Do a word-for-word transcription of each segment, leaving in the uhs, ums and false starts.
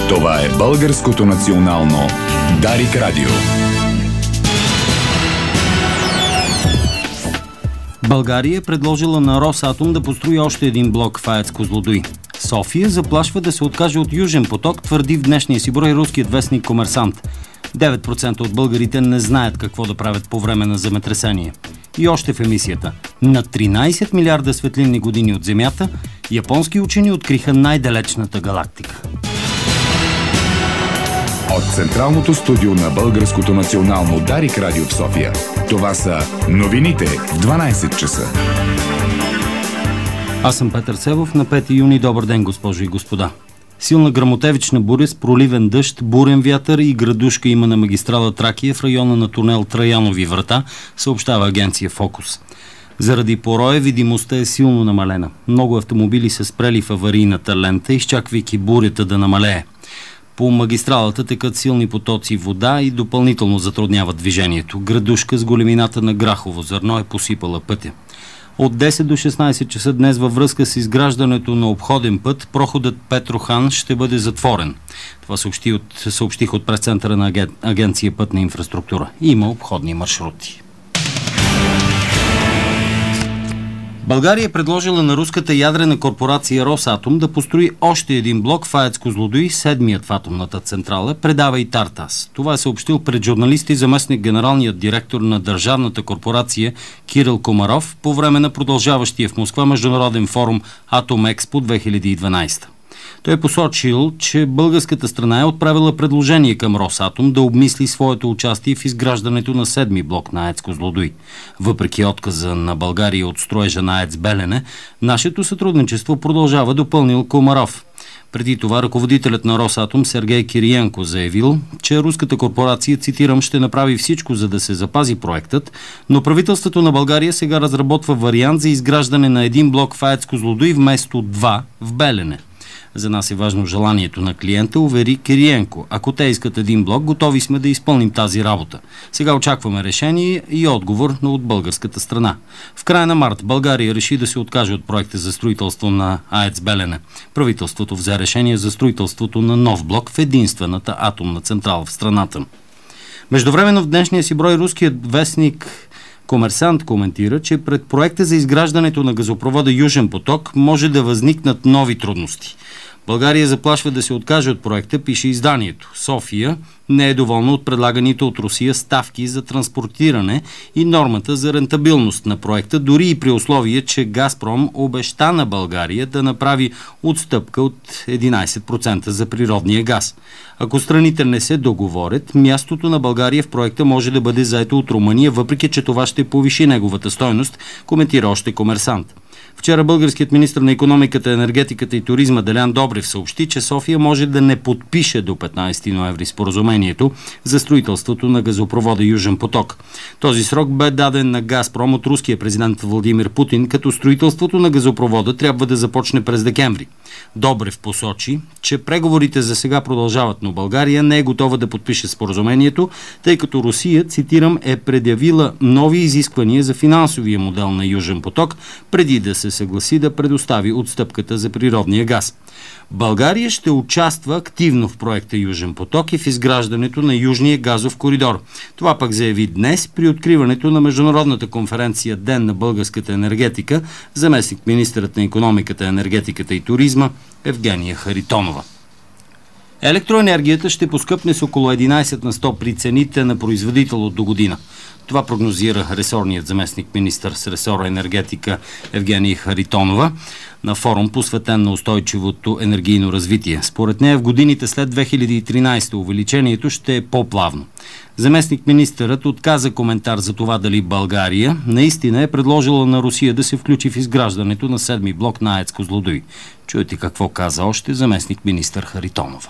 Това е Българското национално Дарик Радио. България е предложила на Росатом да построи още един блок в АЕЦ Козлодуй. София заплашва да се откаже от Южен поток, твърди в днешния си брой руският вестник Комерсант. девет процента от българите не знаят какво да правят по време на земетресение. И още в емисията. На тринайсет милиарда светлинни години от Земята, японски учени откриха най-далечната галактика. От Централното студио на Българското национално Дарик Радио в София. Това са новините в дванайсет часа. Аз съм Петър Севов. На пети юни. Добър ден, госпожи и господа. Силна гръмотевична буря с проливен дъжд, бурен вятър и градушка има на магистрала Тракия в района на тунел Траянови врата, съобщава агенция Фокус. Заради пороя видимостта е силно намалена. Много автомобили са спрели в аварийната лента, изчаквайки бурята да намалее. По магистралата текат силни потоци вода и допълнително затрудняват движението. Градушка с големината на грахово зърно е посипала пътя. От десет до шестнайсет часа днес във връзка с изграждането на обходен път, проходът Петрохан ще бъде затворен. Това съобщи от, съобщих от пресцентъра на аген, агенция Пътна инфраструктура. Има обходни маршрути. България е предложила на руската ядрена корпорация Росатом да построи още един блок в АЕЦ Козлодуй, седмият в атомната централа, предава и Тартас. Това е съобщил пред журналисти заместник генералният директор на държавната корпорация Кирил Комаров по време на продължаващия в Москва международен форум Атом Експо две хиляди и дванайсета. Той е посочил, че българската страна е отправила предложение към Росатом да обмисли своето участие в изграждането на седми блок на АЕЦ Козлодуй. Въпреки отказа на България от строежа на АЕЦ Белене, нашето сътрудничество продължава, допълнил Комаров. Преди това ръководителят на Росатом Сергей Кириенко заявил, че руската корпорация, цитирам, ще направи всичко, за да се запази проектът, но правителството на България сега разработва вариант за изграждане на един блок в АЕЦ Козлодуй вместо два в Белене. За нас е важно желанието на клиента, увери Кириенко. Ако те искат един блок, готови сме да изпълним тази работа. Сега очакваме решение и отговор от българската страна. В края на март България реши да се откаже от проекта за строителство на АЕЦ Белене. Правителството взе решение за строителството на нов блок в единствената атомна централа в страната. Междувременно в днешния си брой руският вестник Комерсант коментира, че пред проекта за изграждането на газопровода Южен поток може да възникнат нови трудности. България заплашва да се откаже от проекта, пише изданието. София не е доволна от предлаганите от Русия ставки за транспортиране и нормата за рентабилност на проекта, дори и при условие, че Газпром обеща на България да направи отстъпка от единайсет процента за природния газ. Ако страните не се договорят, мястото на България в проекта може да бъде заето от Румъния, въпреки че това ще повиши неговата стойност, коментира още Комерсант. Вчера българският министър на икономиката, енергетиката и туризма Делян Добрев съобщи, че София може да не подпише до петнайсети ноември споразумението за строителството на газопровода Южен поток. Този срок бе даден на Газпром от руския президент Владимир Путин, като строителството на газопровода трябва да започне през декември. Добрев посочи, че преговорите за сега продължават, но България не е готова да подпише споразумението, тъй като Русия, цитирам, е предявила нови изисквания за финансовия модел на Южен поток, преди да се съгласи да предостави отстъпката за природния газ. България ще участва активно в проекта Южен поток и в изграждането на Южния газов коридор. Това пък заяви днес при откриването на международната конференция Ден на българската енергетика заместник министърът на икономиката, енергетиката и туризма Евгения Харитонова. Електроенергията ще поскъпне с около единайсет на сто при цените на производител от до година. Това прогнозира ресорният заместник министър с ресора енергетика Евгения Харитонова на форум, посветен на устойчивото енергийно развитие. Според нея в годините след две хиляди и тринайсета увеличението ще е по-плавно. Заместник министърът отказа коментар за това дали България наистина е предложила на Русия да се включи в изграждането на седми блок на АЕЦ Козлодуй. Чуйте какво каза още заместник министър Харитонова.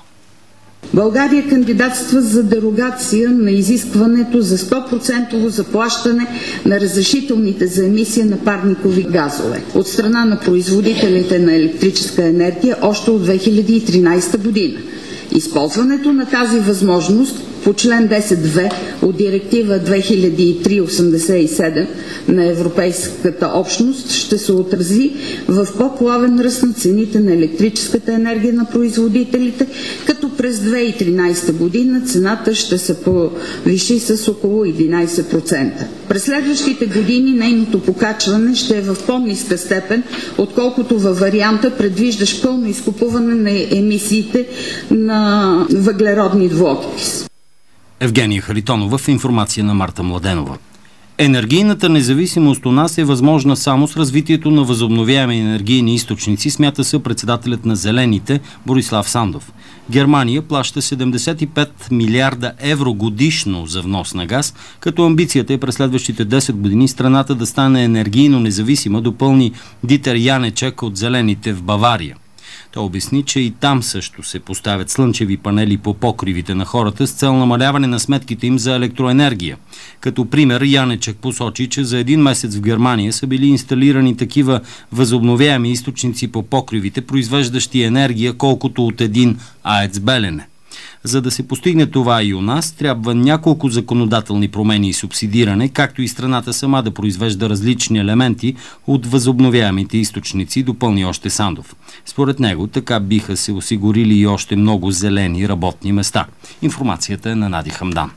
България кандидатства за дерогация на изискването за сто процента заплащане на разрешителните за емисия на парникови газове от страна на производителите на електрическа енергия още от две хиляди и тринайсета година. Използването на тази възможност по член десет две от Директива две хиляди и три осемдесет и седем на Европейската общност ще се отрази в по-плавен ръст на цените на електрическата енергия на производителите, като през две хиляди и тринадесета година цената ще се повиши с около единадесет процента. През следващите години нейното покачване ще е в по-ниска степен, отколкото във варианта, предвиждащ пълно изкупуване на емисиите на въглеродни двуокис. Евгения Харитонова в информация на Марта Младенова. Енергийната независимост у нас е възможна само с развитието на възобновяеми енергийни източници, смята съпредседателят на Зелените Борислав Сандов. Германия плаща седемдесет и пет милиарда евро годишно за внос на газ, като амбицията е през следващите десет години страната да стане енергийно независима, допълни Дитер Янечек от Зелените в Бавария. Той обясни, че и там също се поставят слънчеви панели по покривите на хората с цел намаляване на сметките им за електроенергия. Като пример, Янечек посочи, че за един месец в Германия са били инсталирани такива възобновяеми източници по покривите, произвеждащи енергия колкото от един АЕЦ Белене. За да се постигне това и у нас, трябва няколко законодателни промени и субсидиране, както и страната сама да произвежда различни елементи от възобновяемите източници, допълни още Сандов. Според него така биха се осигурили и още много зелени работни места. Информацията е на Нади Хамдан.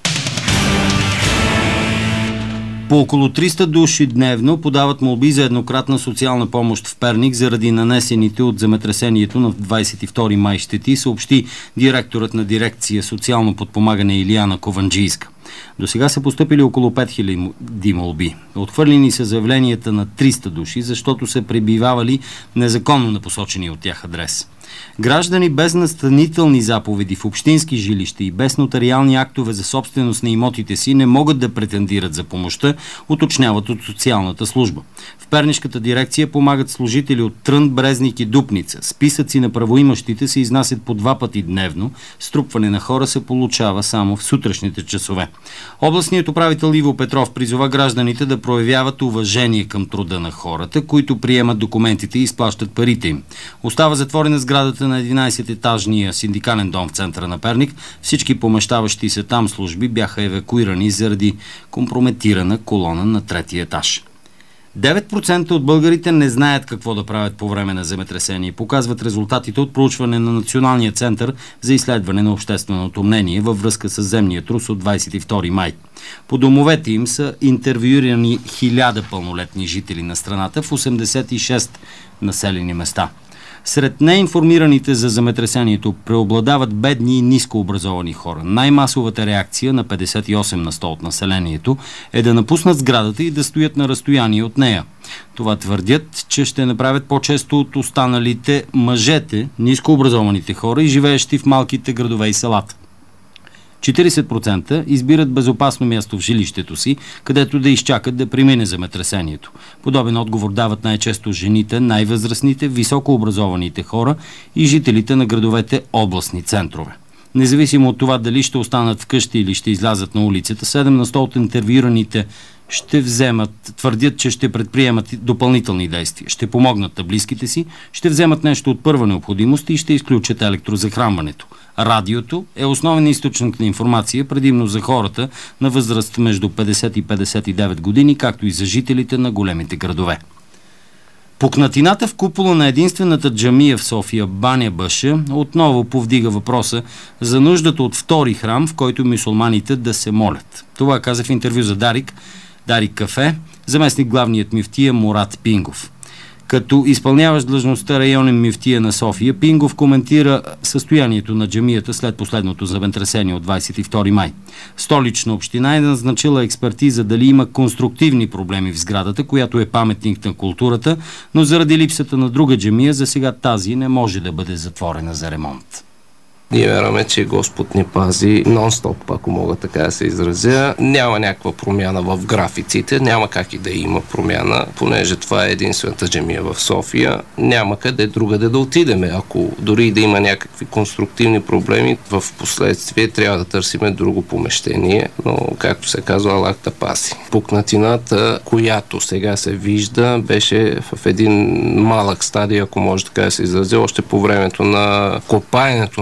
По около триста души дневно подават молби за еднократна социална помощ в Перник заради нанесените от земетресението на двадесет и втори май щети, съобщи директорът на дирекция социално подпомагане Илияна Кованджийска. До сега са постъпили около пет хиляди молби. Отхвърлени са заявленията на триста души, защото са пребивавали незаконно на посочения от тях адрес. Граждани без настанителни заповеди в общински жилища и без нотариални актове за собственост на имотите си не могат да претендират за помощта, уточняват от социалната служба. В Пернишката дирекция помагат служители от Трън, Брезник и Дупница. Списъци на правоимащите се изнасят по два пъти дневно. Струпване на хора се получава само в сутрешните часове. Областният управител Иво Петров призова гражданите да проявяват уважение към труда на хората, които приемат документите и изплащат парите им. Остава затворена сградата на единадесететажния синдикален дом в центъра на Перник. Всички помещаващи се там служби бяха евакуирани заради компрометирана колона на третия етаж. девет процента от българите не знаят какво да правят по време на земетресение, показват резултатите от проучване на Националния център за изследване на общественото мнение във връзка с земния трус от двадесет и втори май. По домовете им са интервюирани хиляда пълнолетни жители на страната в осемдесет и шест населени места. Сред неинформираните за земетресението преобладават бедни и нискообразовани хора. Най-масовата реакция на петдесет и осем на сто от населението е да напуснат сградата и да стоят на разстояние от нея. Това твърдят, че ще направят по-често от останалите мъжете, нискообразованите хора и живеещи в малките градове и селата. четиридесет процента избират безопасно място в жилището си, където да изчакат да премине земетресението. Подобен отговор дават най-често жените, най-възрастните, високообразованите хора и жителите на градовете областни центрове. Независимо от това дали ще останат вкъщи или ще излязат на улицата, седем на сто от интервюираните ще вземат, твърдят, че ще предприемат допълнителни действия, ще помогнат на близките си, ще вземат нещо от първа необходимост и ще изключат електрозахранването. Радиото е основен източник на информация, предимно за хората на възраст между петдесет и петдесет и девет години, както и за жителите на големите градове. Пукнатината в купола на единствената джамия в София, Баня Бъша, отново повдига въпроса за нуждата от втори храм, в който мюсюлманите да се молят. Това каза в интервю за Дарик, Дарик Кафе, заместник главният мюфтия Мурат Пингов. Като изпълняващ длъжността районен мюфтия на София, Пингов коментира състоянието на джамията след последното земетресение от двадесет и втори май. Столична община е назначила експертиза дали има конструктивни проблеми в сградата, която е паметник на културата, но заради липсата на друга джамия, за сега тази не може да бъде затворена за ремонт. Ние вярваме, че Господ ни пази нон-стоп, ако мога така да се изразя. Няма някаква промяна в графиците, няма как и да има промяна, понеже това е единствената джамия в София. Няма къде другаде да отидеме. Ако дори да има някакви конструктивни проблеми, в последствие трябва да търсиме друго помещение, но както се казва, Аллах да пази. Пукнатината, която сега се вижда, беше в един малък стадий, ако може така да се изразя, още по времето на копаенето на тунел,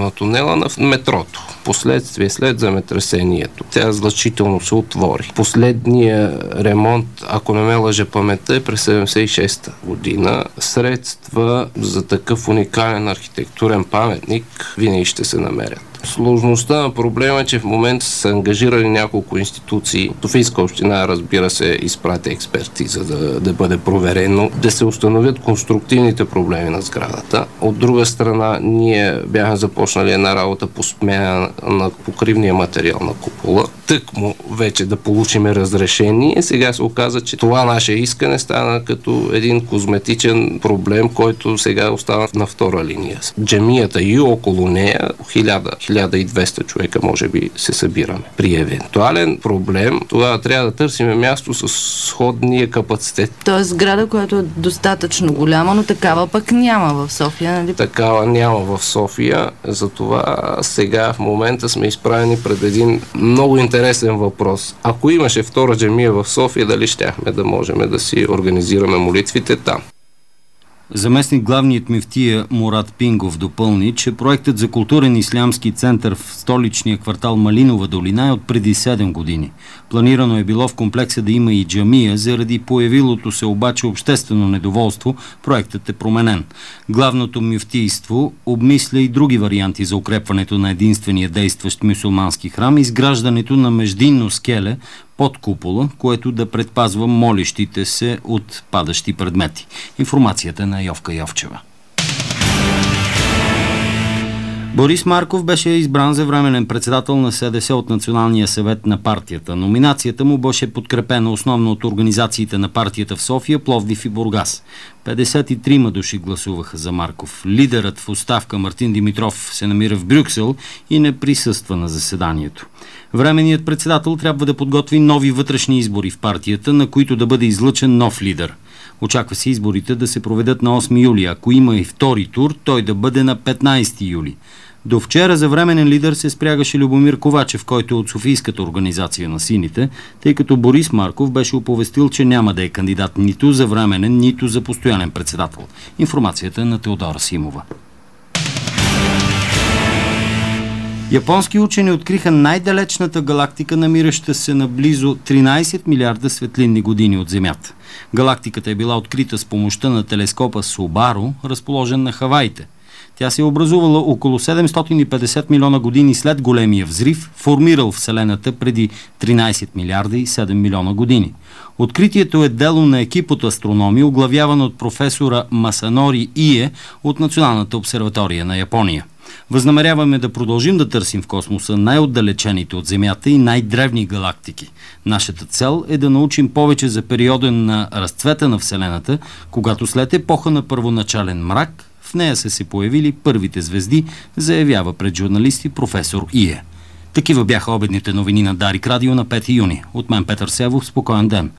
тунела на метрото. Последствие след земетресението тя значително се отвори. Последния ремонт, ако не ме лъже паметта, е през седемдесет и шеста година. Средства за такъв уникален архитектурен паметник винаги ще се намерят. Сложността на проблема е, че в момента са ангажирали няколко институции. Софийска община, разбира се, изпрати експертиза да, да бъде проверено, да се установят конструктивните проблеми на сградата. От друга страна, ние бяхме започнали една работа по смяна на покривния материал на купола. Тъкмо вече да получиме разрешение. Сега се оказа, че това наше искане стана като един козметичен проблем, който сега остава на втора линия. Джамията и около нея хиляда хиляда и двеста човека може би се събираме. При евентуален проблем, тогава трябва да търсим място с сходния капацитет. Тоест сграда, която е достатъчно голяма, но такава пък няма в София, нали? Такава няма в София, затова сега в момента сме изправени пред един много интересен въпрос. Ако имаше втора джамия в София, дали щяхме да можем да си организираме молитвите там? Заместник главният мюфтия Мурад Пингов допълни, че проектът за културен ислямски център в столичния квартал Малинова долина е от преди седем години. Планирано е било в комплекса да има и джамия, заради появилото се обаче обществено недоволство, проектът е променен. Главното мюфтийство обмисля и други варианти за укрепването на единствения действащ мюсюлмански храм, изграждането на междинно скеле под купола, което да предпазва молещите се от падащи предмети. Информацията на Йовка Йовчева. Борис Марков беше избран за временен председател на СДС от Националния съвет на партията. Номинацията му беше подкрепена основно от организациите на партията в София, Пловдив и Бургас. петдесет и трима души гласуваха за Марков. Лидерът в оставка Мартин Димитров се намира в Брюксел и не присъства на заседанието. Временният председател трябва да подготви нови вътрешни избори в партията, на които да бъде излъчен нов лидер. Очаква се изборите да се проведат на осми юли. Ако има и втори тур, той да бъде на петнайсети юли. До вчера за временен лидер се спрягаше Любомир Ковачев, който е от Софийската организация на сините, тъй като Борис Марков беше оповестил, че няма да е кандидат нито за временен, нито за постоянен председател. Информацията на Теодора Симова. Японски учени откриха най-далечната галактика, намираща се на близо тринайсет милиарда светлинни години от Земята. Галактиката е била открита с помощта на телескопа Субаро, разположен на Хаваите. Тя се е образувала около седемстотин и петдесет милиона години след големия взрив, формирал Вселената преди тринайсет милиарда и седем милиона години. Откритието е дело на екип от астрономи, оглавяван от професора Масанори Ие от Националната обсерватория на Япония. Възнамеряваме да продължим да търсим в космоса най-отдалечените от Земята и най-древни галактики. Нашата цел е да научим повече за периода на разцвета на Вселената, когато след епоха на първоначален мрак в нея са се появили първите звезди, заявява пред журналисти професор Ие. Такива бяха обедните новини на Дарик Радио на пети юни. От мен Петър Севов, спокоен ден.